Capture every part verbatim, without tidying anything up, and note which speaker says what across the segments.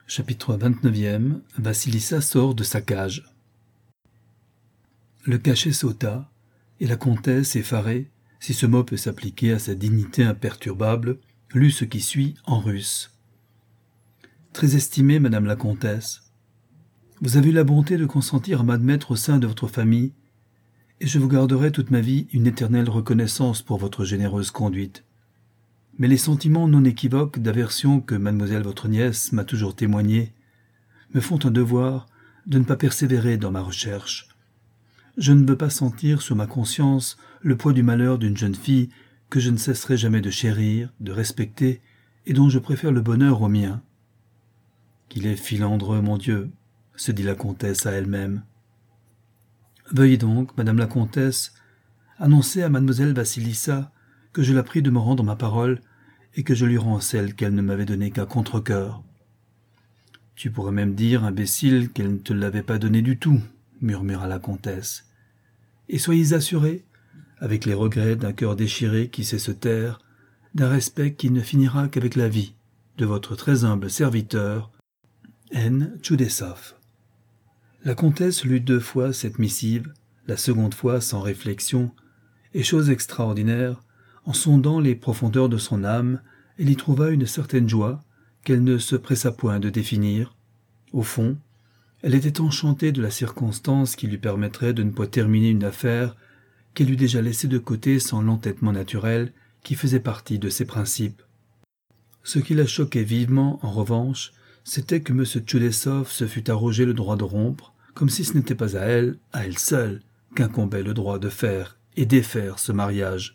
Speaker 1: Chapitre vingt-neuf. Vassilissa sort de sa cage. Le cachet sauta, et la comtesse, effarée, si ce mot peut s'appliquer à sa dignité imperturbable, lut ce qui suit en russe. « Très estimée Madame la comtesse, vous avez eu la bonté de consentir à m'admettre au sein de votre famille, et je vous garderai toute ma vie une éternelle reconnaissance pour votre généreuse conduite. Mais les sentiments non équivoques d'aversion que mademoiselle votre nièce m'a toujours témoignés me font un devoir de ne pas persévérer dans ma recherche. Je ne veux pas sentir sur ma conscience le poids du malheur d'une jeune fille que je ne cesserai jamais de chérir, de respecter, et dont je préfère le bonheur au mien. Qu'il est filandreux, mon Dieu, se dit la comtesse à elle-même. Veuillez donc, madame la comtesse, annoncer à mademoiselle Vassilissa que je la prie de me rendre ma parole et que je lui rends celle qu'elle ne m'avait donnée qu'à contre-cœur. Tu pourrais même dire, imbécile, qu'elle ne te l'avait pas donnée du tout, murmura la comtesse. Et soyez assurés, avec les regrets d'un cœur déchiré qui sait se taire, d'un respect qui ne finira qu'avec la vie, de votre très humble serviteur, N. Tchoudessov. La comtesse lut deux fois cette missive, la seconde fois sans réflexion, et chose extraordinaire, en sondant les profondeurs de son âme, elle y trouva une certaine joie qu'elle ne se pressa point de définir. Au fond, elle était enchantée de la circonstance qui lui permettrait de ne pas terminer une affaire qu'elle eût déjà laissée de côté sans l'entêtement naturel qui faisait partie de ses principes. Ce qui la choquait vivement, en revanche, c'était que M. Tchoudessov se fût arrogé le droit de rompre, comme si ce n'était pas à elle, à elle seule, qu'incombait le droit de faire et défaire ce mariage.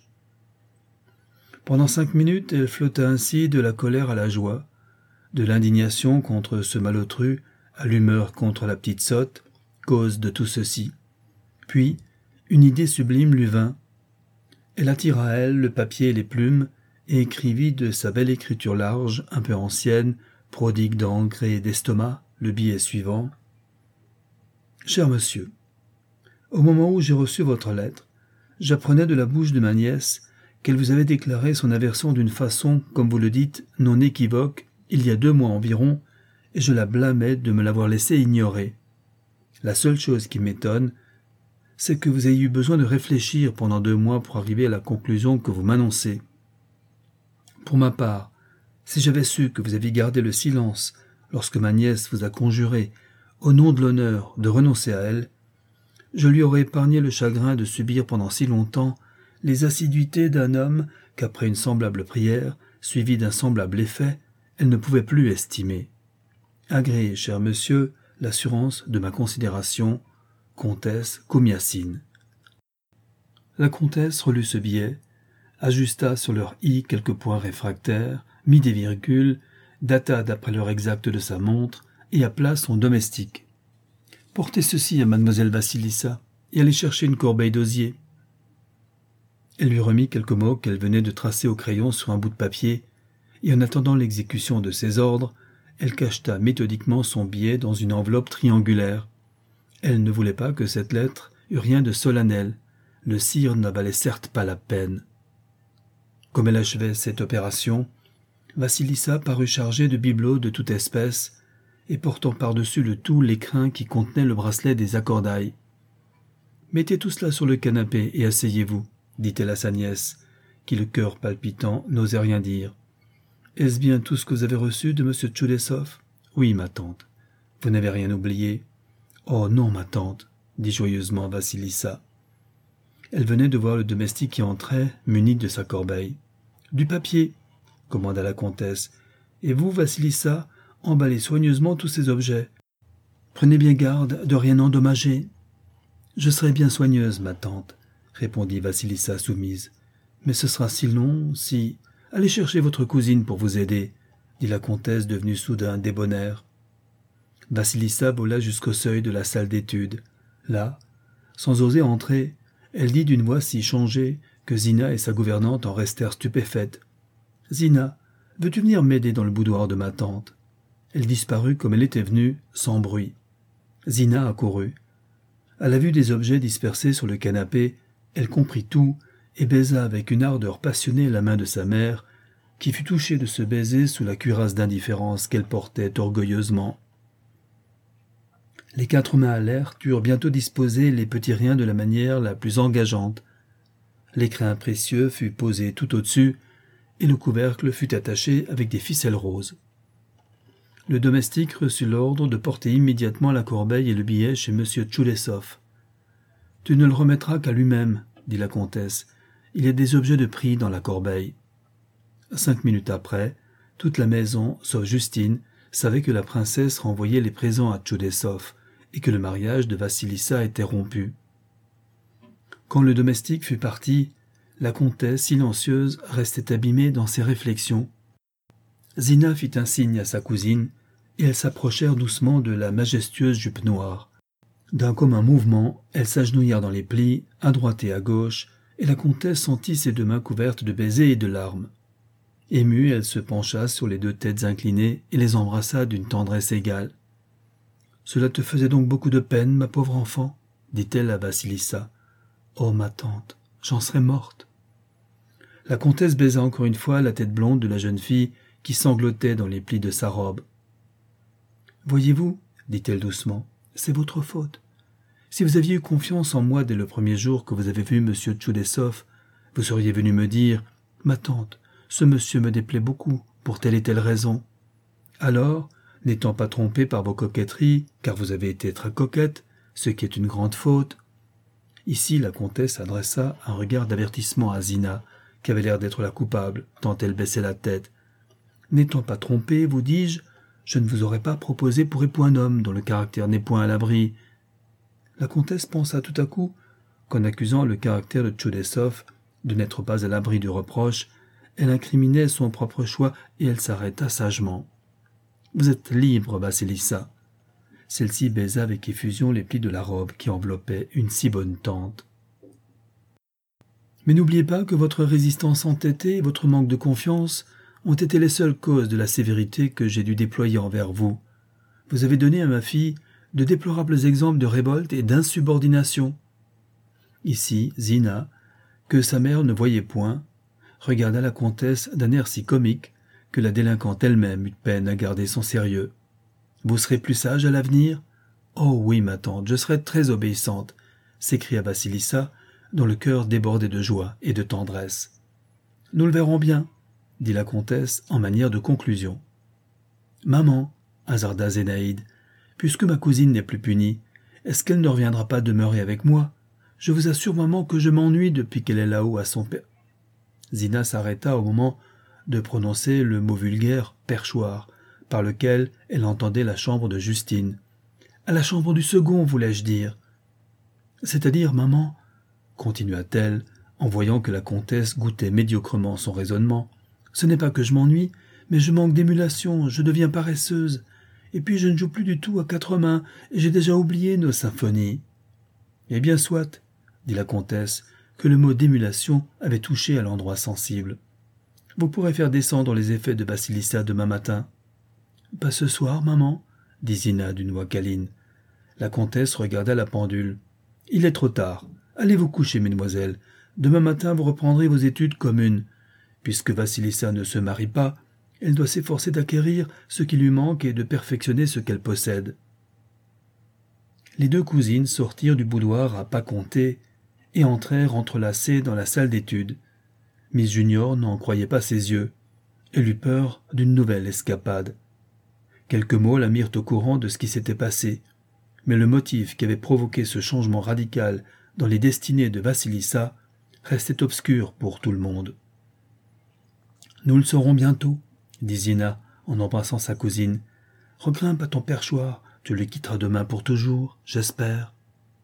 Speaker 1: Pendant cinq minutes, elle flotta ainsi de la colère à la joie, de l'indignation contre ce malotru à l'humeur contre la petite sotte, cause de tout ceci. Puis, une idée sublime lui vint. Elle attira à elle le papier et les plumes et écrivit de sa belle écriture large, un peu ancienne, prodigue d'encre et d'estomac, le billet suivant. « Cher monsieur, au moment où j'ai reçu votre lettre, j'apprenais de la bouche de ma nièce qu'elle vous avait déclaré son aversion d'une façon, comme vous le dites, non équivoque, il y a deux mois environ, et je la blâmais de me l'avoir laissé ignorer. La seule chose qui m'étonne, c'est que vous ayez eu besoin de réfléchir pendant deux mois pour arriver à la conclusion que vous m'annoncez. Pour ma part, si j'avais su que vous aviez gardé le silence lorsque ma nièce vous a conjuré, au nom de l'honneur, de renoncer à elle, je lui aurais épargné le chagrin de subir pendant si longtemps les assiduités d'un homme qu'après une semblable prière, suivie d'un semblable effet, elle ne pouvait plus estimer. Agréez, cher monsieur, l'assurance de ma considération, comtesse Komiassine. La comtesse relut ce billet, ajusta sur leur i quelques points réfractaires, mit des virgules, data d'après l'heure exacte de sa montre et appela son domestique. « Portez ceci à mademoiselle Vassilissa et allez chercher une corbeille d'osier. » Elle lui remit quelques mots qu'elle venait de tracer au crayon sur un bout de papier, et en attendant l'exécution de ses ordres, elle cacheta méthodiquement son billet dans une enveloppe triangulaire. Elle ne voulait pas que cette lettre eût rien de solennel. Le cire n'en valait certes pas la peine. Comme elle achevait cette opération, Vassilissa parut chargée de bibelots de toute espèce, et portant par-dessus le tout l'écrin qui contenait le bracelet des accordailles. « Mettez tout cela sur le canapé et asseyez-vous, » dit-elle à sa nièce, qui, le cœur palpitant, n'osait rien dire. « Est-ce bien tout ce que vous avez reçu de M. Tchoudessov ? »« Oui, ma tante. Vous n'avez rien oublié. »« Oh non, ma tante, » dit joyeusement Vassilissa. Elle venait de voir le domestique qui entrait, muni de sa corbeille. « Du papier, » commanda la comtesse. « Et vous, Vassilissa, emballez soigneusement tous ces objets. Prenez bien garde de rien endommager. »« Je serai bien soigneuse, ma tante, » répondit Vassilissa soumise. « Mais ce sera si long, si... »« Allez chercher votre cousine pour vous aider, » dit la comtesse devenue soudain débonnaire. Vassilissa vola jusqu'au seuil de la salle d'études. Là, sans oser entrer, elle dit d'une voix si changée que Zina et sa gouvernante en restèrent stupéfaites. « Zina, veux-tu venir m'aider dans le boudoir de ma tante ?» Elle disparut comme elle était venue, sans bruit. Zina accourut. À la vue des objets dispersés sur le canapé, elle comprit tout et baisa avec une ardeur passionnée la main de sa mère, qui fut touchée de ce baiser sous la cuirasse d'indifférence qu'elle portait orgueilleusement. Les quatre mains à l'air eurent bientôt disposé les petits riens de la manière la plus engageante. L'écrin précieux fut posé tout au-dessus, et le couvercle fut attaché avec des ficelles roses. Le domestique reçut l'ordre de porter immédiatement la corbeille et le billet chez M. Tchoulessov. « Tu ne le remettras qu'à lui-même, » dit la comtesse. « Il y a des objets de prix dans la corbeille. » Cinq minutes après, toute la maison, sauf Justine, savait que la princesse renvoyait les présents à Tchoulessov et que le mariage de Vassilissa était rompu. Quand le domestique fut parti, la comtesse, silencieuse, restait abîmée dans ses réflexions. Zina fit un signe à sa cousine, et elles s'approchèrent doucement de la majestueuse jupe noire. D'un commun mouvement, elles s'agenouillèrent dans les plis, à droite et à gauche, et la comtesse sentit ses deux mains couvertes de baisers et de larmes. Émue, elle se pencha sur les deux têtes inclinées et les embrassa d'une tendresse égale. « Cela te faisait donc beaucoup de peine, ma pauvre enfant ?» dit-elle à Vassilissa. « Oh, ma tante, j'en serais morte. » La comtesse baisa encore une fois la tête blonde de la jeune fille qui sanglotait dans les plis de sa robe. « Voyez-vous, dit-elle doucement, c'est votre faute. Si vous aviez eu confiance en moi dès le premier jour que vous avez vu M. Tchoulessov, vous seriez venu me dire « Ma tante, ce monsieur me déplaît beaucoup, pour telle et telle raison. » Alors, n'étant pas trompée par vos coquetteries, car vous avez été très coquette, ce qui est une grande faute. Ici, la comtesse adressa un regard d'avertissement à Zina, qui avait l'air d'être la coupable, tant elle baissait la tête. N'étant pas trompée, vous dis-je, je ne vous aurais pas proposé pour époux un homme dont le caractère n'est point à l'abri. La comtesse pensa tout à coup qu'en accusant le caractère de Tchoulessov de n'être pas à l'abri du reproche, elle incriminait son propre choix et elle s'arrêta sagement. « Vous êtes libre, Vassilissa. » Celle-ci baisa avec effusion les plis de la robe qui enveloppait une si bonne tante. « Mais n'oubliez pas que votre résistance entêtée et votre manque de confiance ont été les seules causes de la sévérité que j'ai dû déployer envers vous. Vous avez donné à ma fille de déplorables exemples de révolte et d'insubordination. » Ici, Zina, que sa mère ne voyait point, regarda la comtesse d'un air si comique que la délinquante elle-même eut peine à garder son sérieux. « Vous serez plus sage à l'avenir ?»« Oh oui, ma tante, je serai très obéissante, » s'écria Vassilissa, dont le cœur débordait de joie et de tendresse. « Nous le verrons bien, » dit la comtesse en manière de conclusion. « Maman, » hasarda Zénaïde, « puisque ma cousine n'est plus punie, est-ce qu'elle ne reviendra pas demeurer avec moi? Je vous assure, maman, que je m'ennuie depuis qu'elle est là-haut à son père. » Zina s'arrêta au moment de prononcer le mot vulgaire « perchoir », par lequel elle entendait la chambre de Justine. « À la chambre du second, voulais-je dire. »« C'est-à-dire, maman, » continua-t-elle, en voyant que la comtesse goûtait médiocrement son raisonnement, « ce n'est pas que je m'ennuie, mais je manque d'émulation, je deviens paresseuse, et puis je ne joue plus du tout à quatre mains, et j'ai déjà oublié nos symphonies. »« Eh bien, soit, » dit la comtesse, que le mot d'émulation avait touché à l'endroit sensible. « Vous pourrez faire descendre les effets de Vassilissa demain matin. »« Pas ce soir, maman, » dit Zina d'une voix câline. La comtesse regarda la pendule. « Il est trop tard. Allez vous coucher, mesdemoiselles. Demain matin, vous reprendrez vos études communes. Puisque Vassilissa ne se marie pas, elle doit s'efforcer d'acquérir ce qui lui manque et de perfectionner ce qu'elle possède. » Les deux cousines sortirent du boudoir à pas comptés et entrèrent entrelacées dans la salle d'études. Miss Junior n'en croyait pas ses yeux. Elle eut peur d'une nouvelle escapade. Quelques mots la mirent au courant de ce qui s'était passé, mais le motif qui avait provoqué ce changement radical dans les destinées de Vassilissa restait obscur pour tout le monde. « Nous le saurons bientôt, » dit Zina en embrassant sa cousine. « Regrimpe à ton perchoir, tu le quitteras demain pour toujours, j'espère. »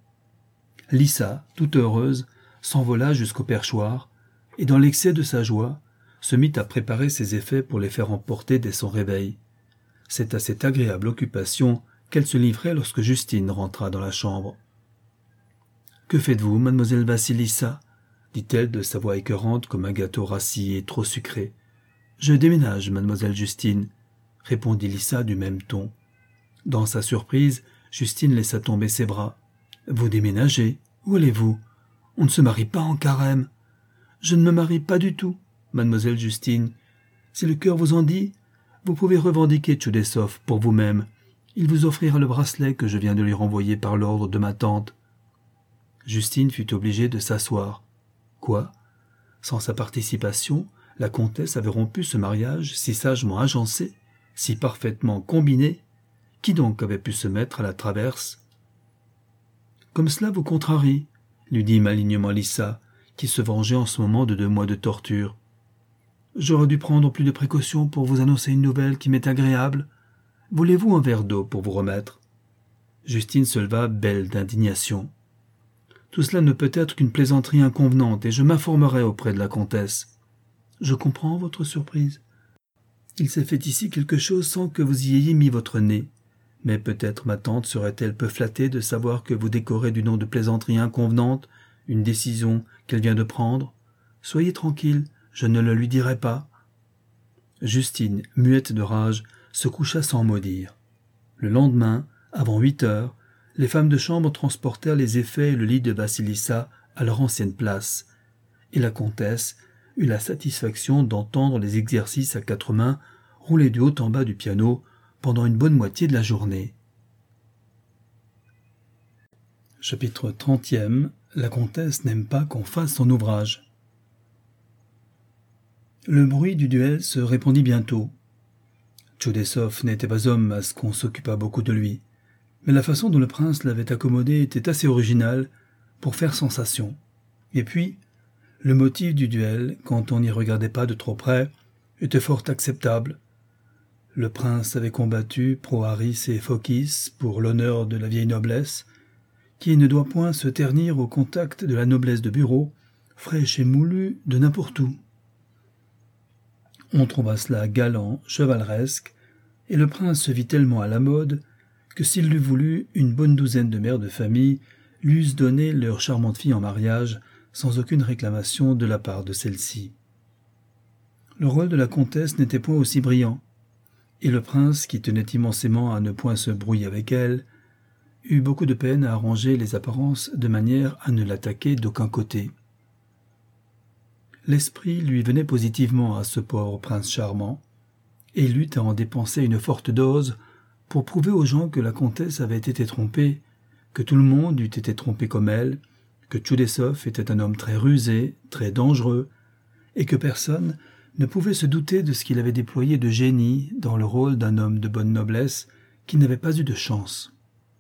Speaker 1: Lissa, toute heureuse, s'envola jusqu'au perchoir, et dans l'excès de sa joie, se mit à préparer ses effets pour les faire emporter dès son réveil. C'est à cette agréable occupation qu'elle se livrait lorsque Justine rentra dans la chambre. « Que faites-vous, mademoiselle Vassilissa ?» dit-elle de sa voix écœurante comme un gâteau rassis et trop sucré. « Je déménage, mademoiselle Justine, » répondit Lissa du même ton. Dans sa surprise, Justine laissa tomber ses bras. « Vous déménagez? Où allez-vous? On ne se marie pas en carême. »« Je ne me marie pas du tout, mademoiselle Justine. Si le cœur vous en dit, vous pouvez revendiquer Tchoudessov pour vous-même. Il vous offrira le bracelet que je viens de lui renvoyer par l'ordre de ma tante. » Justine fut obligée de s'asseoir. Quoi ? Sans sa participation, la comtesse avait rompu ce mariage si sagement agencé, si parfaitement combiné. Qui donc avait pu se mettre à la traverse ? « Comme cela vous contrarie, » lui dit malignement Lissa, qui se vengeait en ce moment de deux mois de torture. « J'aurais dû prendre plus de précautions pour vous annoncer une nouvelle qui m'est agréable. Voulez-vous un verre d'eau pour vous remettre ?» Justine se leva, belle d'indignation. « Tout cela ne peut être qu'une plaisanterie inconvenante, et je m'informerai auprès de la comtesse. »« Je comprends votre surprise. Il s'est fait ici quelque chose sans que vous y ayez mis votre nez. Mais peut-être ma tante serait-elle peu flattée de savoir que vous décorez du nom de plaisanterie inconvenante une décision qu'elle vient de prendre. Soyez tranquille, je ne le lui dirai pas. » Justine, muette de rage, se coucha sans mot dire. Le lendemain, avant huit heures, les femmes de chambre transportèrent les effets et le lit de Vassilissa à leur ancienne place, et la comtesse eut la satisfaction d'entendre les exercices à quatre mains rouler du haut en bas du piano pendant une bonne moitié de la journée. Chapitre trentième. La comtesse n'aime pas qu'on fasse son ouvrage. Le bruit du duel se répandit bientôt. Tchoudessov n'était pas homme à ce qu'on s'occupât beaucoup de lui, mais la façon dont le prince l'avait accommodé était assez originale pour faire sensation. Et puis, le motif du duel, quand on n'y regardait pas de trop près, était fort acceptable. Le prince avait combattu Proharis et Phokis pour l'honneur de la vieille noblesse, qui ne doit point se ternir au contact de la noblesse de bureau, fraîche et moulue de n'importe où. On trouva cela galant, chevaleresque, et le prince se vit tellement à la mode que s'il l'eût voulu, une bonne douzaine de mères de famille lui eussent donné leur charmante fille en mariage sans aucune réclamation de la part de celle-ci. Le rôle de la comtesse n'était point aussi brillant, et le prince, qui tenait immensément à ne point se brouiller avec elle, eut beaucoup de peine à arranger les apparences de manière à ne l'attaquer d'aucun côté. L'esprit lui venait positivement à ce pauvre prince charmant, et il eut à en dépenser une forte dose pour prouver aux gens que la comtesse avait été trompée, que tout le monde eût été trompé comme elle, que Tchoudessov était un homme très rusé, très dangereux, et que personne ne pouvait se douter de ce qu'il avait déployé de génie dans le rôle d'un homme de bonne noblesse qui n'avait pas eu de chance.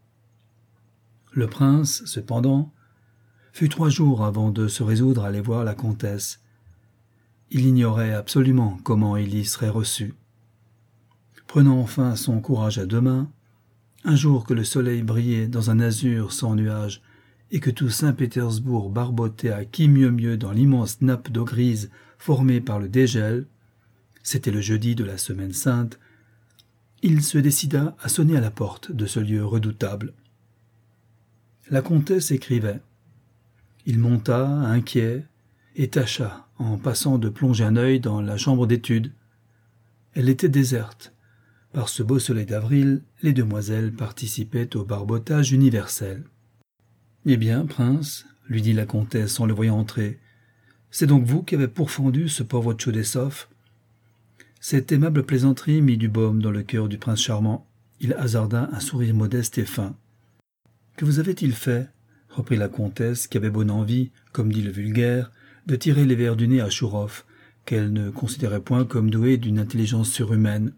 Speaker 1: Le prince, cependant, fut trois jours avant de se résoudre à aller voir la comtesse. Il ignorait absolument comment il y serait reçu. Prenant enfin son courage à deux mains, un jour que le soleil brillait dans un azur sans nuages et que tout Saint-Pétersbourg barbotait à qui mieux mieux dans l'immense nappe d'eau grise formée par le dégel, c'était le jeudi de la Semaine sainte, il se décida à sonner à la porte de ce lieu redoutable. La comtesse écrivait. Il monta, inquiet, et tâcha, en passant de plonger un œil dans la chambre d'études. Elle était déserte. Par ce beau soleil d'avril, les demoiselles participaient au barbotage universel. « Eh bien, prince, lui dit la comtesse en le voyant entrer, c'est donc vous qui avez pourfendu ce pauvre Tchoudessov ?» Cette aimable plaisanterie mit du baume dans le cœur du prince charmant. Il hasarda un sourire modeste et fin. « Que vous avait-il fait ?» reprit la comtesse, qui avait bonne envie, comme dit le vulgaire, de tirer les vers du nez à Chourov, qu'elle ne considérait point comme doué d'une intelligence surhumaine.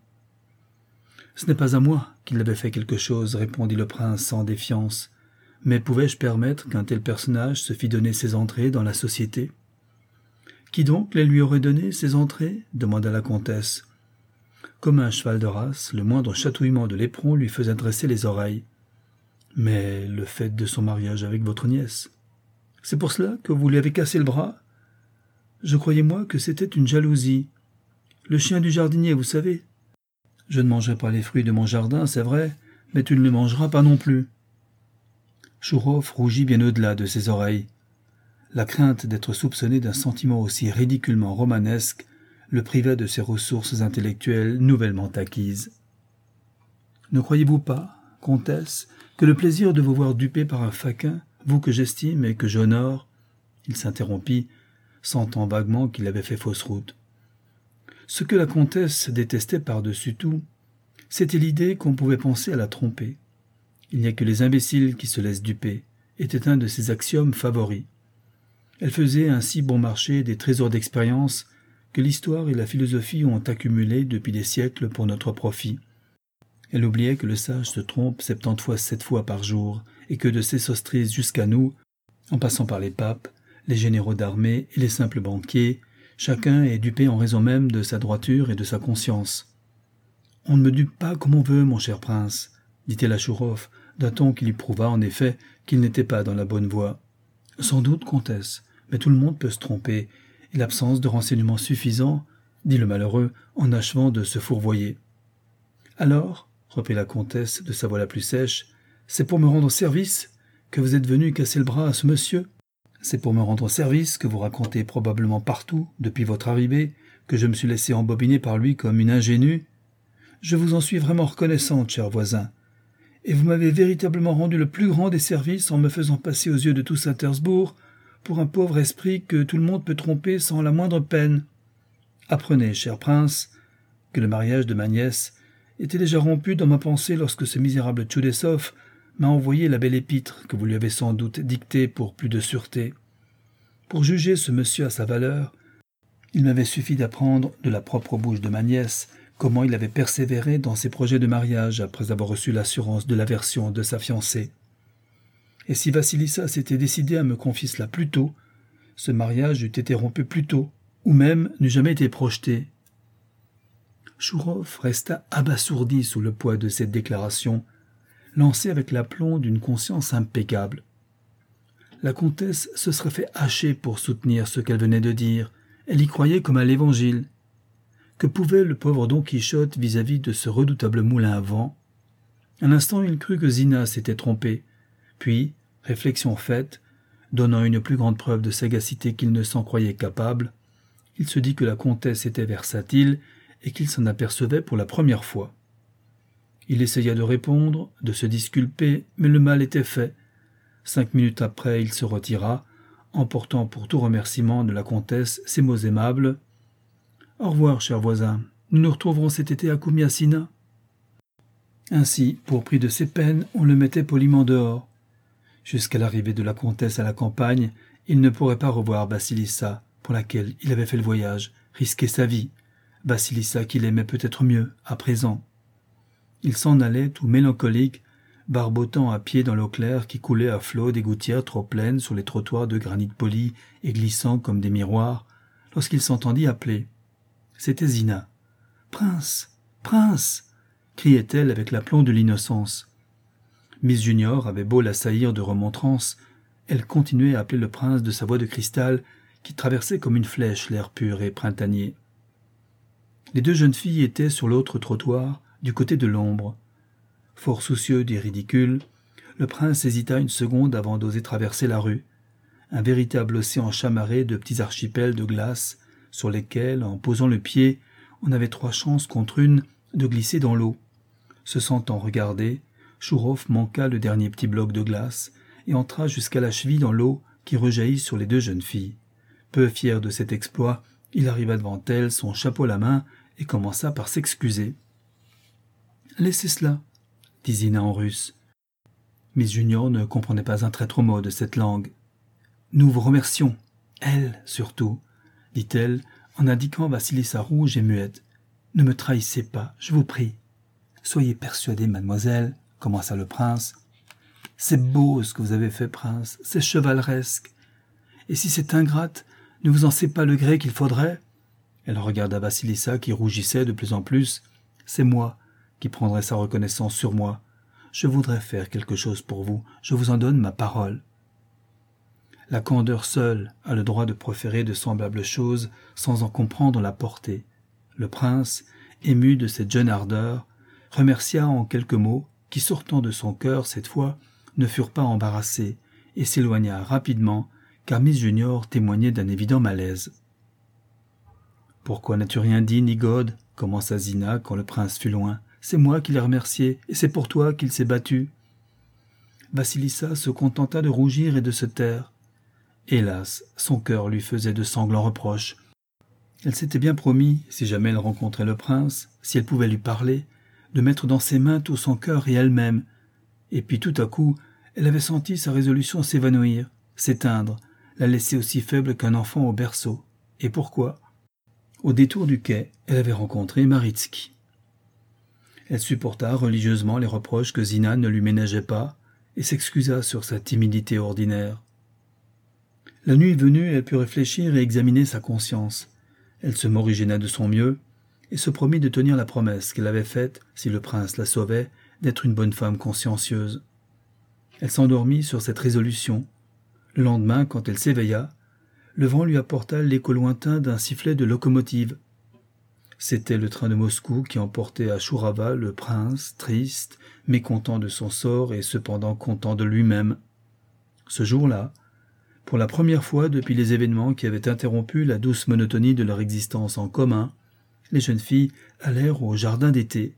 Speaker 1: « Ce n'est pas à moi qu'il avait fait quelque chose, répondit le prince sans défiance. Mais pouvais-je permettre qu'un tel personnage se fît donner ses entrées dans la société ? » « Qui donc les lui aurait donné, ces entrées ?» demanda la comtesse. Comme un cheval de race, le moindre chatouillement de l'éperon lui faisait dresser les oreilles. « Mais le fait de son mariage avec votre nièce. C'est pour cela que vous lui avez cassé le bras ? Je croyais, moi, que c'était une jalousie. Le chien du jardinier, vous savez. Je ne mangerai pas les fruits de mon jardin, c'est vrai, mais tu ne les mangeras pas non plus. » Chourov rougit bien au-delà de ses oreilles. La crainte d'être soupçonné d'un sentiment aussi ridiculement romanesque le privait de ses ressources intellectuelles nouvellement acquises. « Ne croyez-vous pas, comtesse, que le plaisir de vous voir dupé par un faquin, vous que j'estime et que j'honore, il s'interrompit, sentant vaguement qu'il avait fait fausse route. Ce que la comtesse détestait par-dessus tout, c'était l'idée qu'on pouvait penser à la tromper. Il n'y a que les imbéciles qui se laissent duper, était un de ses axiomes favoris. Elle faisait ainsi bon marché des trésors d'expérience que l'histoire et la philosophie ont accumulés depuis des siècles pour notre profit. Elle oubliait que le sage se trompe septante fois sept fois par jour, et que de Sésostris jusqu'à nous, en passant par les papes, les généraux d'armée et les simples banquiers, chacun est dupé en raison même de sa droiture et de sa conscience. « On ne me dupe pas comme on veut, mon cher prince, » dit-elle à Chouroff, d'un ton qui lui prouva en effet qu'il n'était pas dans la bonne voie. « Sans doute, comtesse, mais tout le monde peut se tromper, et l'absence de renseignements suffisants, dit le malheureux en achevant de se fourvoyer. « Alors, reprit la comtesse de sa voix la plus sèche, c'est pour me rendre service que vous êtes venu casser le bras à ce monsieur ? C'est pour me rendre service que vous racontez probablement partout, depuis votre arrivée, que je me suis laissé embobiner par lui comme une ingénue ? Je vous en suis vraiment reconnaissante, cher voisin, et vous m'avez véritablement rendu le plus grand des services en me faisant passer aux yeux de tout Saint-Pétersbourg pour un pauvre esprit que tout le monde peut tromper sans la moindre peine. Apprenez, cher prince, que le mariage de ma nièce était déjà rompu dans ma pensée lorsque ce misérable Tchoudessov m'a envoyé la belle épître que vous lui avez sans doute dictée pour plus de sûreté. Pour juger ce monsieur à sa valeur, il m'avait suffi d'apprendre de la propre bouche de ma nièce comment il avait persévéré dans ses projets de mariage après avoir reçu l'assurance de l'aversion de sa fiancée. Et si Vassilissa s'était décidé à me confier cela plus tôt, ce mariage eût été rompu plus tôt, ou même n'eût jamais été projeté. Chouroff resta abasourdi sous le poids de cette déclaration, lancée avec l'aplomb d'une conscience impeccable. La comtesse se serait fait hacher pour soutenir ce qu'elle venait de dire. Elle y croyait comme à l'Évangile. Que pouvait le pauvre Don Quichotte vis-à-vis de ce redoutable moulin à vent ? Un instant, il crut que Zina s'était trompée. Puis, réflexion faite, donnant une plus grande preuve de sagacité qu'il ne s'en croyait capable, il se dit que la comtesse était versatile et qu'il s'en apercevait pour la première fois. Il essaya de répondre, de se disculper, mais le mal était fait. Cinq minutes après, il se retira, emportant pour tout remerciement de la comtesse ces mots aimables. « Au revoir, cher voisin, nous nous retrouverons cet été à Komiassina. » Ainsi, pour prix de ses peines, on le mettait poliment dehors. Jusqu'à l'arrivée de la comtesse à la campagne, il ne pourrait pas revoir Vassilissa, pour laquelle il avait fait le voyage, risquer sa vie, Vassilissa qu'il aimait peut-être mieux, à présent. Il s'en allait tout mélancolique, barbotant à pied dans l'eau claire qui coulait à flot des gouttières trop pleines sur les trottoirs de granit poli et glissant comme des miroirs, lorsqu'il s'entendit appeler. C'était Zina. « Prince, prince !» criait-elle avec l'aplomb de l'innocence. Miss Junior avait beau l'assaillir de remontrances, elle continuait à appeler le prince de sa voix de cristal qui traversait comme une flèche l'air pur et printanier. Les deux jeunes filles étaient sur l'autre trottoir, du côté de l'ombre. Fort soucieux du ridicule, le prince hésita une seconde avant d'oser traverser la rue. Un véritable océan chamarré de petits archipels de glace, sur lesquels, en posant le pied, on avait trois chances contre une de glisser dans l'eau. Se sentant regardé, Chouroff manqua le dernier petit bloc de glace et entra jusqu'à la cheville dans l'eau qui rejaillit sur les deux jeunes filles. Peu fier de cet exploit, il arriva devant elles, son chapeau à la main, et commença par s'excuser. « Laissez cela, » dit Zina en russe. Miss Junior ne comprenait pas un traître mot de cette langue. « Nous vous remercions, elle surtout, » dit-elle en indiquant Vassilissa rouge et muette. « Ne me trahissez pas, je vous prie. »« Soyez persuadée, mademoiselle, » commença le prince. « C'est beau ce que vous avez fait, prince, c'est chevaleresque. Et si c'est ingrate, ne vous en sait pas le gré qu'il faudrait ?» Elle regarda Vassilissa qui rougissait de plus en plus. « C'est moi qui prendrai sa reconnaissance sur moi. Je voudrais faire quelque chose pour vous, je vous en donne ma parole. » La candeur seule a le droit de proférer de semblables choses sans en comprendre la portée. Le prince, ému de cette jeune ardeur, remercia en quelques mots, qui sortant de son cœur cette fois, ne furent pas embarrassés, et s'éloigna rapidement, car Miss Junior témoignait d'un évident malaise. « Pourquoi n'as-tu rien dit, Nigode ?» commença Zina quand le prince fut loin. « C'est moi qui l'ai remercié, et c'est pour toi qu'il s'est battu. » Vassilissa se contenta de rougir et de se taire. Hélas, son cœur lui faisait de sanglants reproches. Elle s'était bien promis, si jamais elle rencontrait le prince, si elle pouvait lui parler, de mettre dans ses mains tout son cœur et elle-même. Et puis tout à coup, elle avait senti sa résolution s'évanouir, s'éteindre, la laisser aussi faible qu'un enfant au berceau. Et pourquoi ? Au détour du quai, elle avait rencontré Maritsky. Elle supporta religieusement les reproches que Zina ne lui ménageait pas et s'excusa sur sa timidité ordinaire. La nuit venue, elle put réfléchir et examiner sa conscience. Elle se morigéna de son mieux et se promit de tenir la promesse qu'elle avait faite, si le prince la sauvait, d'être une bonne femme consciencieuse. Elle s'endormit sur cette résolution. Le lendemain, quand elle s'éveilla, le vent lui apporta l'écho lointain d'un sifflet de locomotive. C'était le train de Moscou qui emportait à Chourava le prince, triste, mécontent de son sort et cependant content de lui-même. Ce jour-là, pour la première fois depuis les événements qui avaient interrompu la douce monotonie de leur existence en commun, les jeunes filles allèrent au jardin d'été.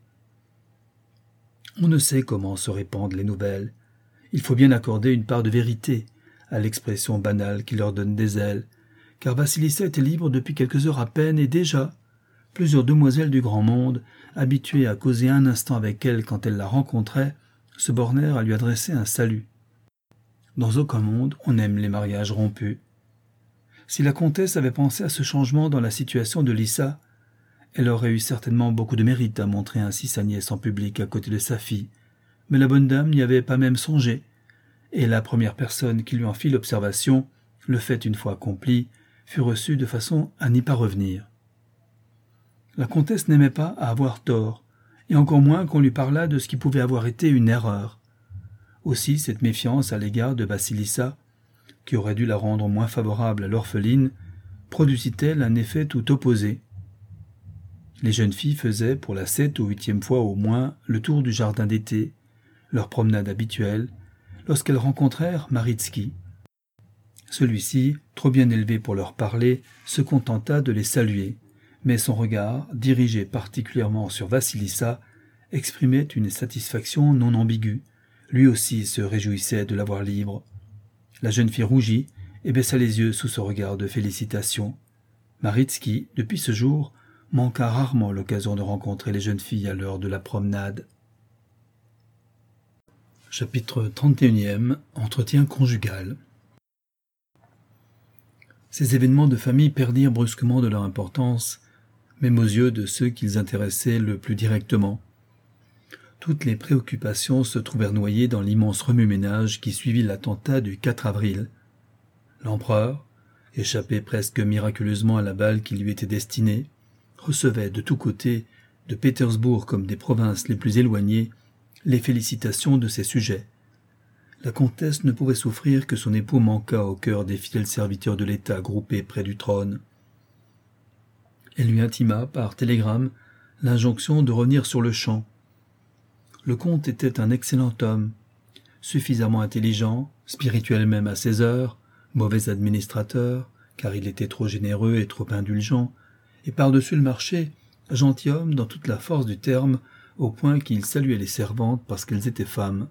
Speaker 1: On ne sait comment se répandent les nouvelles. Il faut bien accorder une part de vérité à l'expression banale qui leur donne des ailes, car Vassilissa était libre depuis quelques heures à peine et déjà, plusieurs demoiselles du grand monde, habituées à causer un instant avec elle quand elle la rencontrait, se bornèrent à lui adresser un salut. Dans aucun monde, on aime les mariages rompus. Si la comtesse avait pensé à ce changement dans la situation de Lissa, elle aurait eu certainement beaucoup de mérite à montrer ainsi sa nièce en public à côté de sa fille, mais la bonne dame n'y avait pas même songé, et la première personne qui lui en fit l'observation, le fait une fois accompli, fut reçue de façon à n'y pas revenir. La comtesse n'aimait pas à avoir tort, et encore moins qu'on lui parlât de ce qui pouvait avoir été une erreur. Aussi cette méfiance à l'égard de Vassilissa, qui aurait dû la rendre moins favorable à l'orpheline, produisit-elle un effet tout opposé. Les jeunes filles faisaient, pour la septième ou huitième fois au moins, le tour du jardin d'été, leur promenade habituelle, lorsqu'elles rencontrèrent Maritsky. Celui-ci, trop bien élevé pour leur parler, se contenta de les saluer, mais son regard, dirigé particulièrement sur Vassilissa, exprimait une satisfaction non ambiguë. Lui aussi se réjouissait de la voir libre. La jeune fille rougit et baissa les yeux sous ce regard de félicitation. Maritsky, depuis ce jour, manqua rarement l'occasion de rencontrer les jeunes filles à l'heure de la promenade. Chapitre trente et un. Entretien conjugal. Ces événements de famille perdirent brusquement de leur importance, même aux yeux de ceux qu'ils intéressaient le plus directement. Toutes les préoccupations se trouvèrent noyées dans l'immense remue-ménage qui suivit l'attentat du quatre avril. L'empereur, échappé presque miraculeusement à la balle qui lui était destinée, recevait de tous côtés, de Pétersbourg comme des provinces les plus éloignées, les félicitations de ses sujets. La comtesse ne pouvait souffrir que son époux manquât au cœur des fidèles serviteurs de l'État groupés près du trône. Elle lui intima, par télégramme, l'injonction de revenir sur le champ. Le comte était un excellent homme, suffisamment intelligent, spirituel même à ses heures, mauvais administrateur, car il était trop généreux et trop indulgent, et par-dessus le marché, gentilhomme dans toute la force du terme, au point qu'il saluait les servantes parce qu'elles étaient femmes.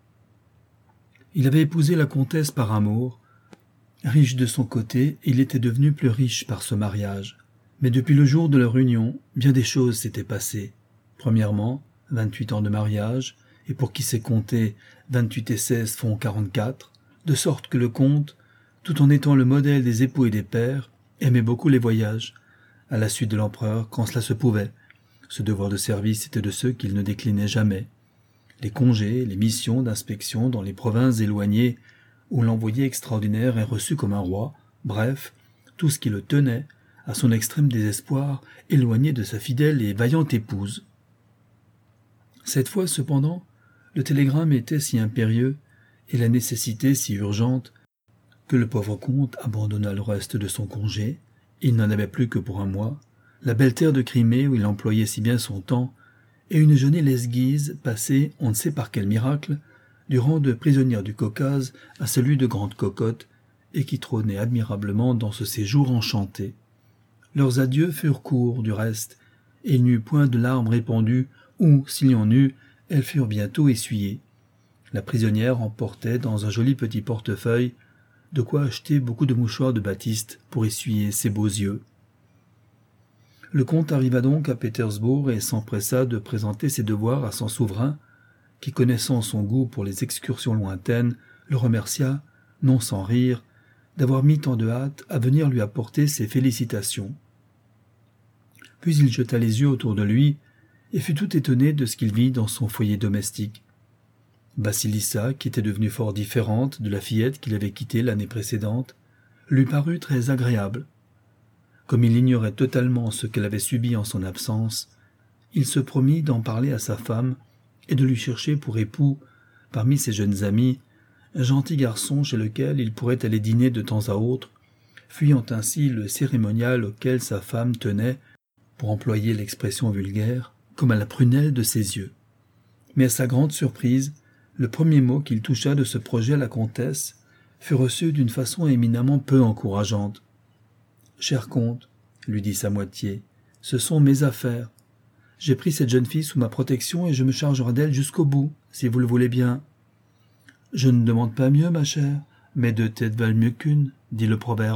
Speaker 1: Il avait épousé la comtesse par amour. Riche de son côté, il était devenu plus riche par ce mariage. Mais depuis le jour de leur union, bien des choses s'étaient passées. Premièrement, vingt-huit ans de mariage, et pour qui sait compter, vingt-huit et seize font quarante-quatre, de sorte que le comte, tout en étant le modèle des époux et des pères, aimait beaucoup les voyages, à la suite de l'empereur quand cela se pouvait. Ce devoir de service était de ceux qu'il ne déclinait jamais. Les congés, les missions d'inspection dans les provinces éloignées, où l'envoyé extraordinaire est reçu comme un roi, bref, tout ce qui le tenait, à son extrême désespoir, éloigné de sa fidèle et vaillante épouse. Cette fois, cependant, le télégramme était si impérieux et la nécessité si urgente que le pauvre comte abandonna le reste de son congé, il n'en avait plus que pour un mois, la belle terre de Crimée où il employait si bien son temps, et une jeune Lesguise passée, on ne sait par quel miracle, du rang de prisonnière du Caucase à celui de grande cocotte, et qui trônait admirablement dans ce séjour enchanté. Leurs adieux furent courts, du reste, et il n'y eut point de larmes répandues, ou, s'il y en eut, elles furent bientôt essuyées. La prisonnière emportait dans un joli petit portefeuille de quoi acheter beaucoup de mouchoirs de batiste pour essuyer ses beaux yeux. Le comte arriva donc à Pétersbourg et s'empressa de présenter ses devoirs à son souverain, qui, connaissant son goût pour les excursions lointaines, le remercia, non sans rire, d'avoir mis tant de hâte à venir lui apporter ses félicitations. Puis il jeta les yeux autour de lui et fut tout étonné de ce qu'il vit dans son foyer domestique. Basilissa, qui était devenue fort différente de la fillette qu'il avait quittée l'année précédente, lui parut très agréable. Comme il ignorait totalement ce qu'elle avait subi en son absence, il se promit d'en parler à sa femme et de lui chercher pour époux, parmi ses jeunes amis, un gentil garçon chez lequel il pourrait aller dîner de temps à autre, fuyant ainsi le cérémonial auquel sa femme tenait, pour employer l'expression vulgaire, comme à la prunelle de ses yeux. Mais à sa grande surprise, le premier mot qu'il toucha de ce projet à la comtesse fut reçu d'une façon éminemment peu encourageante. « Cher comte, lui dit sa moitié, ce sont mes affaires. J'ai pris cette jeune fille sous ma protection et je me chargerai d'elle jusqu'au bout, si vous le voulez bien. »« Je ne demande pas mieux, ma chère, mais deux têtes valent mieux qu'une, dit le proverbe. »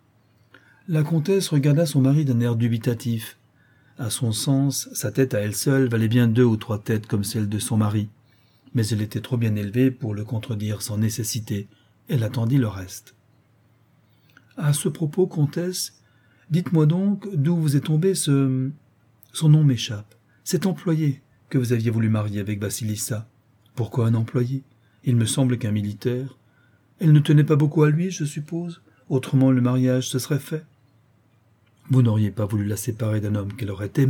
Speaker 1: La comtesse regarda son mari d'un air dubitatif. À son sens, sa tête à elle seule valait bien deux ou trois têtes comme celle de son mari, mais elle était trop bien élevée pour le contredire sans nécessité. Elle attendit le reste. « À ce propos, comtesse, dites-moi donc d'où vous est tombé ce... Son nom m'échappe. Cet employé que vous aviez voulu marier avec Basilissa. Pourquoi un employé? Il me semble qu'un militaire. Elle ne tenait pas beaucoup à lui, je suppose. Autrement, le mariage se serait fait. Vous n'auriez pas voulu la séparer d'un homme qu'elle aurait aimé. »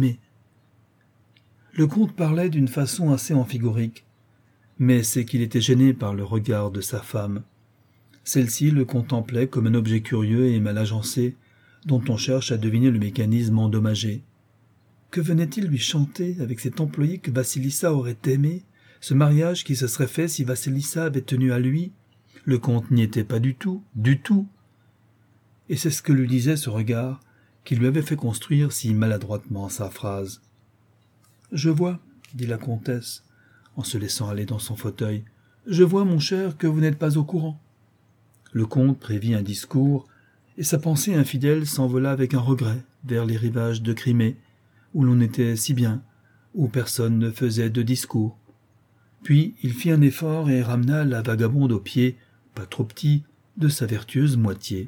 Speaker 1: Le comte parlait d'une façon assez amphigorique, mais c'est qu'il était gêné par le regard de sa femme. Celle-ci le contemplait comme un objet curieux et mal agencé, dont on cherche à deviner le mécanisme endommagé. Que venait-il lui chanter avec cet employé que Basilissa aurait aimé, ce mariage qui se serait fait si Basilissa avait tenu à lui? Le comte n'y était pas du tout, du tout. Et c'est ce que lui disait ce regard qui lui avait fait construire si maladroitement sa phrase. « Je vois, dit la comtesse, en se laissant aller dans son fauteuil, « je vois, mon cher, que vous n'êtes pas au courant. » Le comte prévit un discours, et sa pensée infidèle s'envola avec un regret vers les rivages de Crimée, où l'on était si bien, où personne ne faisait de discours. Puis il fit un effort et ramena la vagabonde au pied, pas trop petit, de sa vertueuse moitié.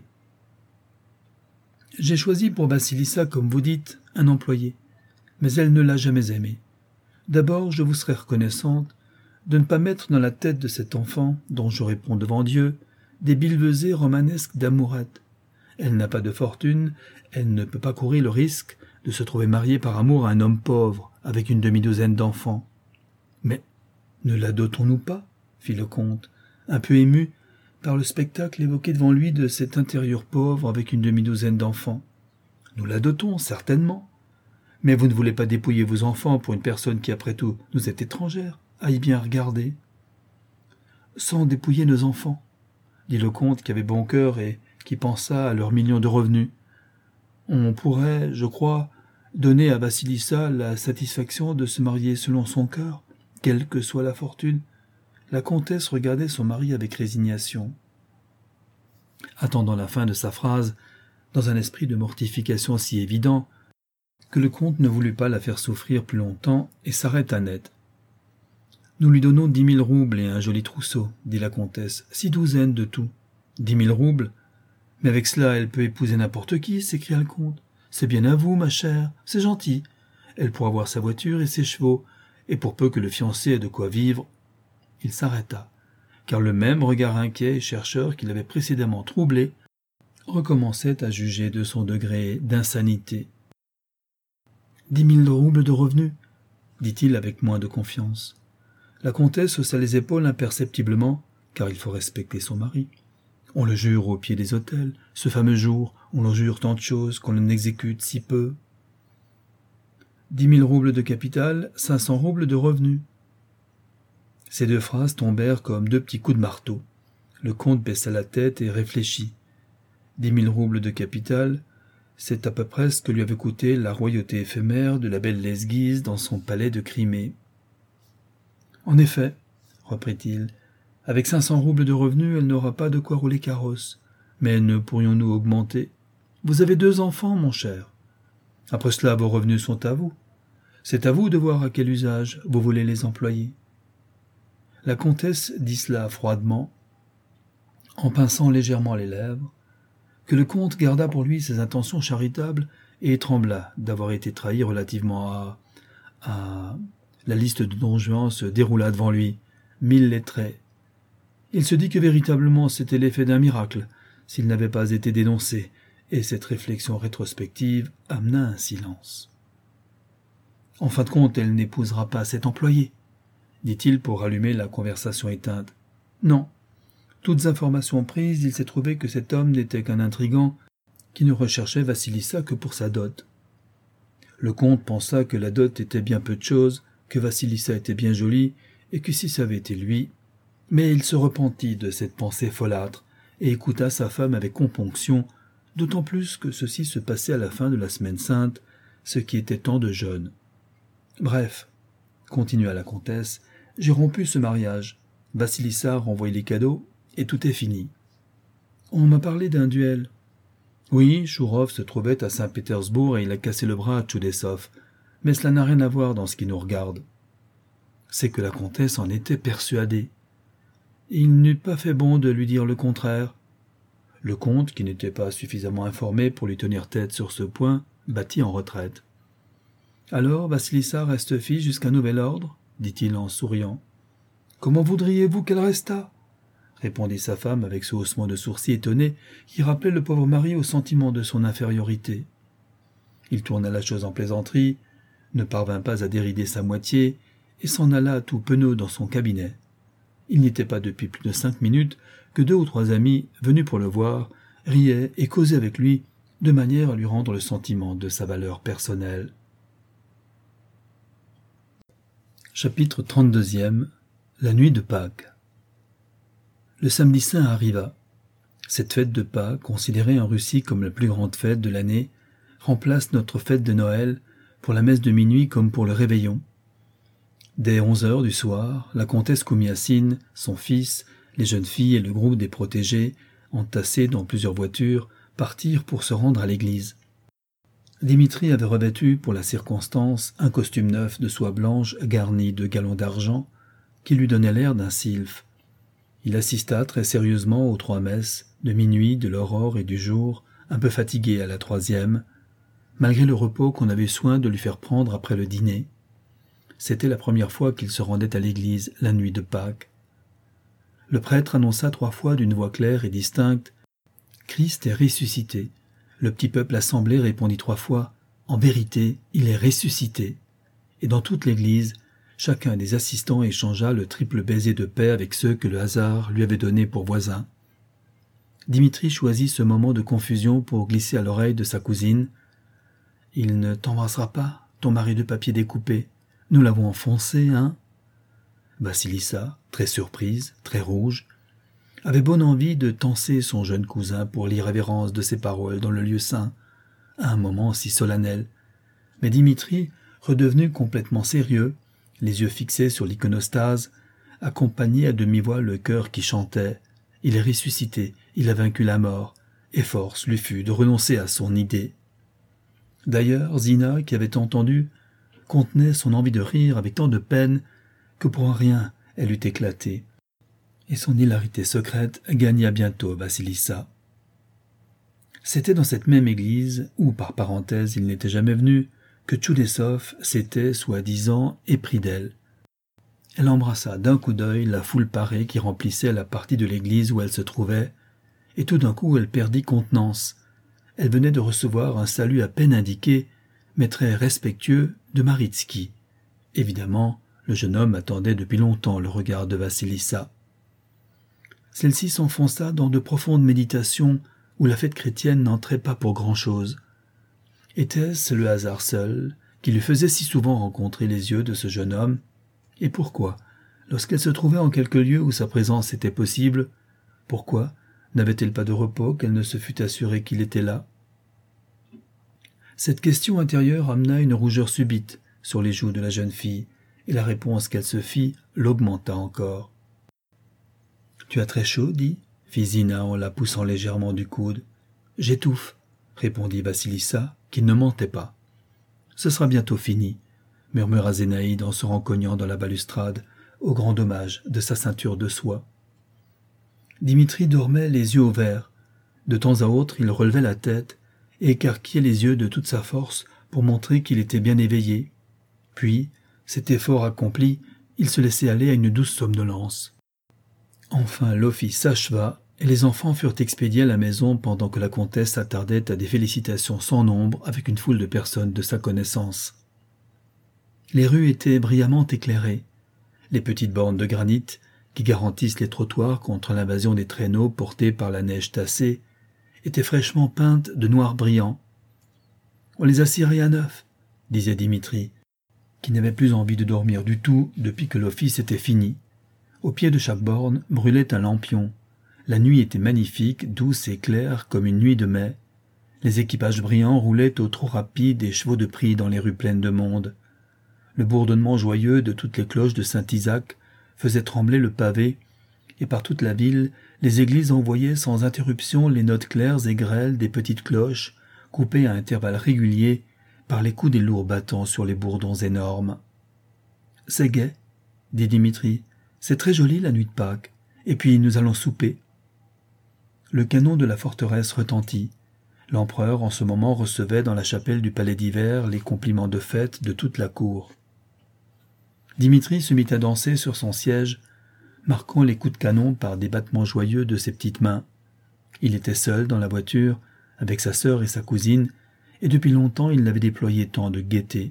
Speaker 1: « J'ai choisi pour Basilissa, comme vous dites, un employé, mais elle ne l'a jamais aimé. D'abord, je vous serais reconnaissante de ne pas mettre dans la tête de cet enfant, dont je réponds devant Dieu, des billevesées romanesques d'amourette. Elle n'a pas de fortune, elle ne peut pas courir le risque de se trouver mariée par amour à un homme pauvre, avec une demi-douzaine d'enfants. »« Mais ne la dotons-nous pas ?» fit le comte, un peu ému par le spectacle évoqué devant lui de cet intérieur pauvre avec une demi-douzaine d'enfants. « Nous la dotons, certainement. Mais vous ne voulez pas dépouiller vos enfants pour une personne qui, après tout, nous est étrangère, à y bien regarder. »« Sans dépouiller nos enfants, » dit le comte qui avait bon cœur et qui pensa à leurs millions de revenus. « On pourrait, je crois, donner à Basilissa la satisfaction de se marier selon son cœur, quelle que soit la fortune. » La comtesse regardait son mari avec résignation, attendant la fin de sa phrase, dans un esprit de mortification si évident que le comte ne voulut pas la faire souffrir plus longtemps et s'arrêta net. « Nous lui donnons dix mille roubles et un joli trousseau, » dit la comtesse, « six douzaines de tout. »« Dix mille roubles? Mais avec cela, elle peut épouser n'importe qui, » s'écria le comte. « C'est bien à vous, ma chère, c'est gentil. Elle pourra avoir sa voiture et ses chevaux, et pour peu que le fiancé ait de quoi vivre. » Il s'arrêta, car le même regard inquiet et chercheur qui l'avait précédemment troublé recommençait à juger de son degré d'insanité. « Dix mille roubles de revenus, » dit-il avec moins de confiance. La comtesse haussa les épaules imperceptiblement, car il faut respecter son mari. On le jure au pied des autels, ce fameux jour, on leur jure tant de choses qu'on en exécute si peu. Dix mille roubles de capital, cinq cents roubles de revenus. Ces deux phrases tombèrent comme deux petits coups de marteau. Le comte baissa la tête et réfléchit. Dix mille roubles de capital, c'est à peu près ce que lui avait coûté la royauté éphémère de la belle Lesguise dans son palais de Crimée. « En effet, reprit-il, avec cinq cents roubles de revenus, elle n'aura pas de quoi rouler carrosse. Mais ne pourrions-nous augmenter? Vous avez deux enfants, mon cher. Après cela, vos revenus sont à vous. C'est à vous de voir à quel usage vous voulez les employer. » La comtesse dit cela froidement, en pinçant légèrement les lèvres, que le comte garda pour lui ses intentions charitables et trembla d'avoir été trahi relativement à... à... La liste de Don Juan se déroula devant lui, mille lettrés. Il se dit que véritablement c'était l'effet d'un miracle, s'il n'avait pas été dénoncé, et cette réflexion rétrospective amena un silence. « En fin de compte, elle n'épousera pas cet employé, » dit-il pour rallumer la conversation éteinte. « Non. Toutes informations prises, il s'est trouvé que cet homme n'était qu'un intrigant qui ne recherchait Vassilissa que pour sa dot. Le comte pensa que la dot était bien peu de chose, que Vassilissa était bien jolie, et que si ça avait été lui... Mais il se repentit de cette pensée folâtre, et écouta sa femme avec componction, d'autant plus que ceci se passait à la fin de la semaine sainte, ce qui était tant de jeûne. Bref, continua la comtesse, j'ai rompu ce mariage. Vassilissa a renvoyé les cadeaux, et tout est fini. On m'a parlé d'un duel. Oui, Chourov se trouvait à Saint-Pétersbourg et il a cassé le bras à Tchoudessov, mais cela n'a rien à voir dans ce qui nous regarde. C'est que la comtesse en était persuadée. Il n'eût pas fait bon de lui dire le contraire. Le comte, qui n'était pas suffisamment informé pour lui tenir tête sur ce point, battit en retraite. « Alors, Vassilissa reste fille jusqu'à nouvel ordre ?» dit-il en souriant. « Comment voudriez-vous qu'elle restât ?» répondit sa femme avec ce haussement de sourcils étonné qui rappelait le pauvre mari au sentiment de son infériorité. Il tourna la chose en plaisanterie, ne parvint pas à dérider sa moitié et s'en alla tout penaud dans son cabinet. Il n'était pas depuis plus de cinq minutes que deux ou trois amis, venus pour le voir, riaient et causaient avec lui, de manière à lui rendre le sentiment de sa valeur personnelle. Chapitre trente-deuxième. La nuit de Pâques. Le samedi saint arriva. Cette fête de Pâques, considérée en Russie comme la plus grande fête de l'année, remplace notre fête de Noël, pour la messe de minuit comme pour le réveillon. Dès onze heures du soir, la comtesse Koumiassine, son fils, les jeunes filles et le groupe des protégés, entassés dans plusieurs voitures, partirent pour se rendre à l'église. Dimitri avait revêtu, pour la circonstance, un costume neuf de soie blanche garni de galons d'argent, qui lui donnait l'air d'un sylphe. Il assista très sérieusement aux trois messes, de minuit, de l'aurore et du jour, un peu fatigué à la troisième, malgré le repos qu'on avait soin de lui faire prendre après le dîner. C'était la première fois qu'il se rendait à l'église la nuit de Pâques. Le prêtre annonça trois fois d'une voix claire et distincte « Christ est ressuscité ». Le petit peuple assemblé répondit trois fois « En vérité, il est ressuscité ». Et dans toute l'église, chacun des assistants échangea le triple baiser de paix avec ceux que le hasard lui avait donnés pour voisins. Dimitri choisit ce moment de confusion pour glisser à l'oreille de sa cousine « Il ne t'embrassera pas, ton mari de papier découpé. Nous l'avons enfoncé, hein ?» Vassilissa, très surprise, très rouge, avait bonne envie de tancer son jeune cousin pour l'irrévérence de ses paroles dans le lieu saint, à un moment si solennel. Mais Dimitri, redevenu complètement sérieux, les yeux fixés sur l'iconostase, accompagnait à demi-voix le cœur qui chantait « Il est ressuscité, il a vaincu la mort », et force lui fut de renoncer à son idée. D'ailleurs, Zina, qui avait entendu, contenait son envie de rire avec tant de peine que pour un rien elle eût éclaté, et son hilarité secrète gagna bientôt Vassilissa. C'était dans cette même église, où par parenthèse il n'était jamais venu, que Tchoudessov s'était, soi-disant, épris d'elle. Elle embrassa d'un coup d'œil la foule parée qui remplissait la partie de l'église où elle se trouvait, et tout d'un coup elle perdit contenance. Elle venait de recevoir un salut à peine indiqué, mais très respectueux, de Maritsky. Évidemment, le jeune homme attendait depuis longtemps le regard de Vassilissa. Celle-ci s'enfonça dans de profondes méditations où la fête chrétienne n'entrait pas pour grand-chose. Était-ce le hasard seul qui lui faisait si souvent rencontrer les yeux de ce jeune homme? Et pourquoi, lorsqu'elle se trouvait en quelque lieu où sa présence était possible, pourquoi n'avait-elle pas de repos qu'elle ne se fût assurée qu'il était là? Cette question intérieure amena une rougeur subite sur les joues de la jeune fille, et la réponse qu'elle se fit l'augmenta encore. « Tu as très chaud, dis ?» fit Zina en la poussant légèrement du coude. « J'étouffe, » répondit Vassilissa, qui ne mentait pas. ce sera bientôt fini, murmura Zénaïde en se rencognant dans la balustrade, au grand dommage de sa ceinture de soie. Dimitri dormait les yeux ouverts. De temps à autre, il relevait la tête et écarquillait les yeux de toute sa force pour montrer qu'il était bien éveillé. Puis, cet effort accompli, il se laissait aller à une douce somnolence. Enfin, l'office s'acheva et les enfants furent expédiés à la maison pendant que la comtesse s'attardait à des félicitations sans nombre avec une foule de personnes de sa connaissance. Les rues étaient brillamment éclairées. Les petites bornes de granit, qui garantissent les trottoirs contre l'invasion des traîneaux portés par la neige tassée, étaient fraîchement peintes de noir brillant. « On les a cirées à neuf », disait Dimitri, qui n'avait plus envie de dormir du tout depuis que l'office était fini. Au pied de chaque borne brûlait un lampion. La nuit était magnifique, douce et claire comme une nuit de mai. Les équipages brillants roulaient au trot rapide des chevaux de prix dans les rues pleines de monde. Le bourdonnement joyeux de toutes les cloches de Saint-Isaac faisait trembler le pavé, et par toute la ville, les églises envoyaient sans interruption les notes claires et grêles des petites cloches, coupées à intervalles réguliers par les coups des lourds battants sur les bourdons énormes. « C'est gai, » dit Dimitri. « C'est très joli la nuit de Pâques. Et puis nous allons souper. » Le canon de la forteresse retentit. L'empereur en ce moment recevait dans la chapelle du palais d'hiver les compliments de fête de toute la cour. Dimitri se mit à danser sur son siège, marquant les coups de canon par des battements joyeux de ses petites mains. Il était seul dans la voiture, avec sa sœur et sa cousine, et depuis longtemps il n'avait déployé tant de gaieté.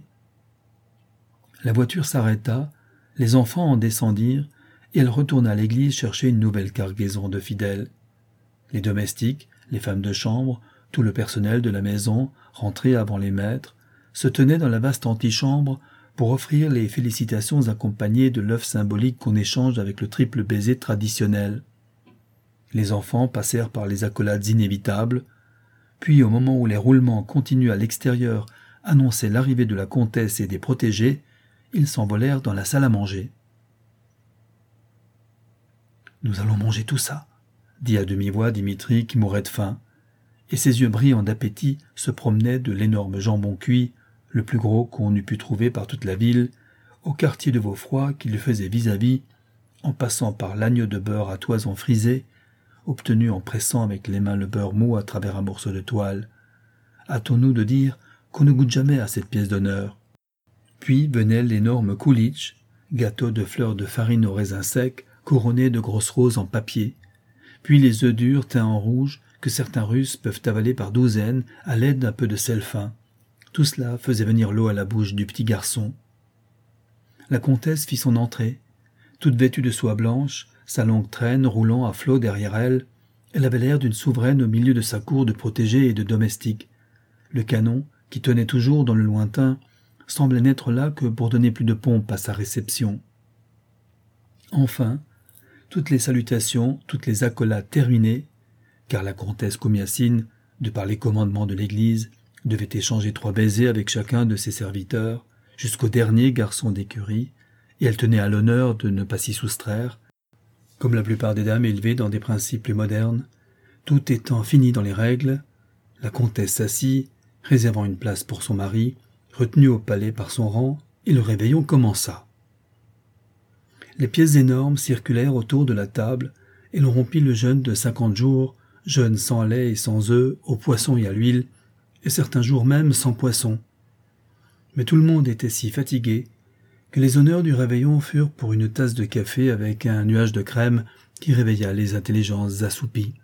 Speaker 1: La voiture s'arrêta, les enfants en descendirent, et elle retourna à l'église chercher une nouvelle cargaison de fidèles. Les domestiques, les femmes de chambre, tout le personnel de la maison, rentré avant les maîtres, se tenaient dans la vaste antichambre pour offrir les félicitations accompagnées de l'œuf symbolique qu'on échange avec le triple baiser traditionnel. Les enfants passèrent par les accolades inévitables, puis au moment où les roulements continus à l'extérieur annonçaient l'arrivée de la comtesse et des protégés, ils s'envolèrent dans la salle à manger. « Nous allons manger tout ça, » dit à demi-voix Dimitri qui mourait de faim, et ses yeux brillants d'appétit se promenaient de l'énorme jambon cuit, le plus gros qu'on eût pu trouver par toute la ville, au quartier de veau froid qui lui faisait vis-à-vis, en passant par l'agneau de beurre à toison frisé, obtenu en pressant avec les mains le beurre mou à travers un morceau de toile. Hâtons-nous de dire qu'on ne goûte jamais à cette pièce d'honneur. Puis venait l'énorme koulitch, gâteau de fleurs de farine au raisin sec, couronné de grosses roses en papier, puis les œufs durs teints en rouge que certains Russes peuvent avaler par douzaines à l'aide d'un peu de sel fin. Tout cela faisait venir l'eau à la bouche du petit garçon. La comtesse fit son entrée. Toute vêtue de soie blanche, sa longue traîne roulant à flot derrière elle, elle avait l'air d'une souveraine au milieu de sa cour de protégés et de domestiques. Le canon, qui tenait toujours dans le lointain, semblait n'être là que pour donner plus de pompe à sa réception. Enfin, toutes les salutations, toutes les accolades terminées, car la comtesse Komiassine, de par les commandements de l'Église, devait échanger trois baisers avec chacun de ses serviteurs, jusqu'au dernier garçon d'écurie, et elle tenait à l'honneur de ne pas s'y soustraire, comme la plupart des dames élevées dans des principes plus modernes. Tout étant fini dans les règles, la comtesse s'assit, réservant une place pour son mari, retenu au palais par son rang, et le réveillon commença. Les pièces énormes circulèrent autour de la table, et l'on rompit le jeûne de cinquante jours, jeûne sans lait et sans œufs, au poisson et à l'huile, et certains jours même sans poisson. Mais tout le monde était si fatigué que les honneurs du réveillon furent pour une tasse de café avec un nuage de crème qui réveilla les intelligences assoupies.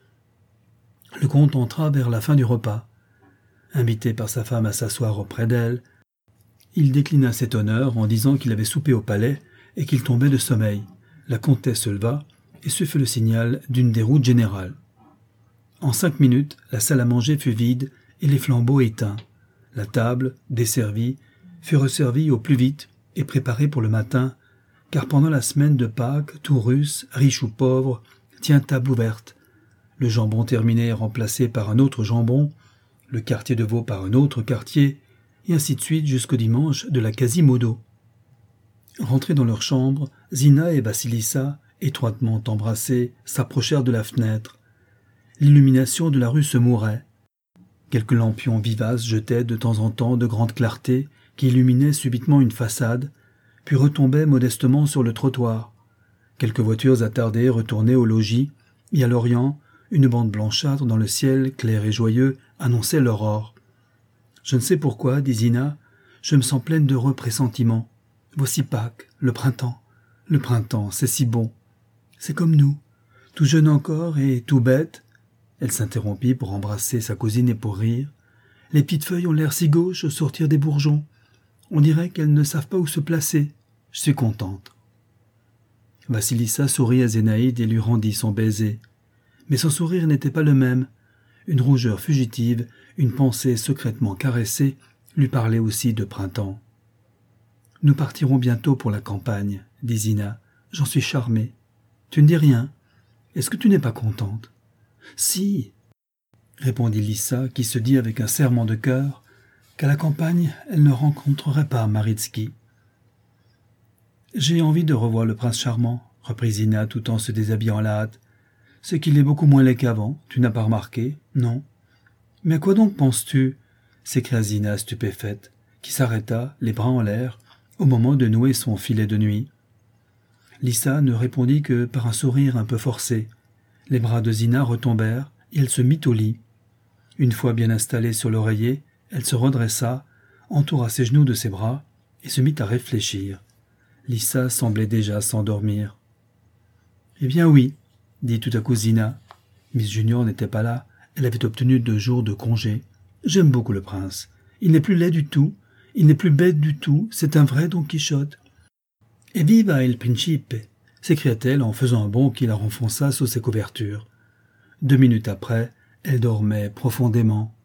Speaker 1: Le comte entra vers la fin du repas. Invité par sa femme à s'asseoir auprès d'elle, il déclina cet honneur en disant qu'il avait soupé au palais et qu'il tombait de sommeil. La comtesse se leva, et ce fut le signal d'une déroute générale. En cinq minutes, la salle à manger fut vide et les flambeaux éteints. La table, desservie, fut resservie au plus vite et préparée pour le matin, car pendant la semaine de Pâques, tout Russe, riche ou pauvre, tient table ouverte. Le jambon terminé est remplacé par un autre jambon, le quartier de veau par un autre quartier, et ainsi de suite jusqu'au dimanche de la Quasimodo. Rentrés dans leur chambre, Zina et Vassilissa, étroitement embrassées, s'approchèrent de la fenêtre. L'illumination de la rue se mourait. Quelques lampions vivaces jetaient de temps en temps de grandes clartés qui illuminaient subitement une façade, puis retombaient modestement sur le trottoir. Quelques voitures attardées retournaient au logis, et à l'orient, une bande blanchâtre dans le ciel clair et joyeux annonçait l'aurore. « Je ne sais pourquoi, dit Zina, je me sens pleine d'heureux pressentiments. Voici Pâques, le printemps. Le printemps, c'est si bon. C'est comme nous, tout jeune encore et tout bête. » Elle s'interrompit pour embrasser sa cousine et pour rire. « Les petites feuilles ont l'air si gauches au sortir des bourgeons. On dirait qu'elles ne savent pas où se placer. Je suis contente. » Vassilissa sourit à Zénaïde et lui rendit son baiser. Mais son sourire n'était pas le même. Une rougeur fugitive, une pensée secrètement caressée, lui parlait aussi de printemps. « Nous partirons bientôt pour la campagne, » dit Zina. « J'en suis charmée. Tu ne dis rien. Est-ce que tu n'es pas contente ?»« Si, » répondit Lissa, qui se dit avec un serrement de cœur qu'à la campagne, elle ne rencontrerait pas Maritski. « J'ai envie de revoir le prince charmant, » reprit Zina tout en se déshabillant à la hâte. « C'est qu'il est beaucoup moins laid qu'avant, tu n'as pas remarqué, non ?»« Mais à quoi donc penses-tu » s'écria Zina stupéfaite, qui s'arrêta, les bras en l'air, au moment de nouer son filet de nuit. Lissa ne répondit que par un sourire un peu forcé. Les bras de Zina retombèrent et elle se mit au lit. Une fois bien installée sur l'oreiller, elle se redressa, entoura ses genoux de ses bras et se mit à réfléchir. Lissa semblait déjà s'endormir. « Eh bien oui, » dit tout à coup Zina. Miss Junior n'était pas là, elle avait obtenu deux jours de congé. « J'aime beaucoup le prince. Il n'est plus laid du tout, il n'est plus bête du tout, c'est un vrai Don Quichotte. »« Et viva il principe !» s'écria-t-elle en faisant un bond qui la renfonça sous ses couvertures. Deux minutes après, elle dormait profondément.